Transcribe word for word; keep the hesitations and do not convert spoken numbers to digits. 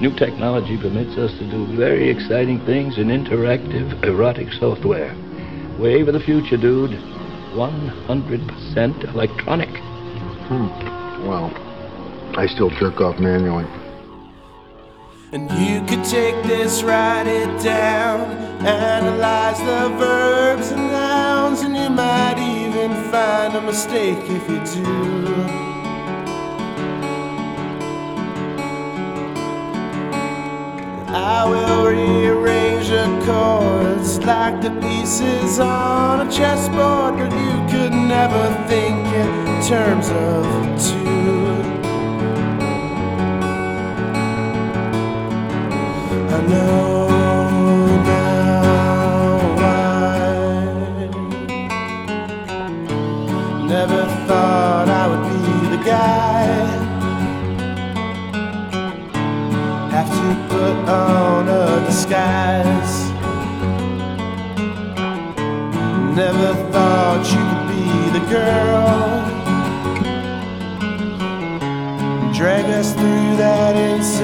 New technology permits us to do very exciting things in interactive, erotic software. Wave of the future, dude. one hundred percent electronic. Hmm. Well, I still jerk off manually. And you could take this, write it down, analyze the verbs and nouns, and you might even find a mistake if you do. I will rearrange the chords like the pieces on a chessboard, but you could never think in terms of two. I know now why. Never thought I would be the guy. Have to put on a disguise. Never thought you could be the girl. Drag us through that insane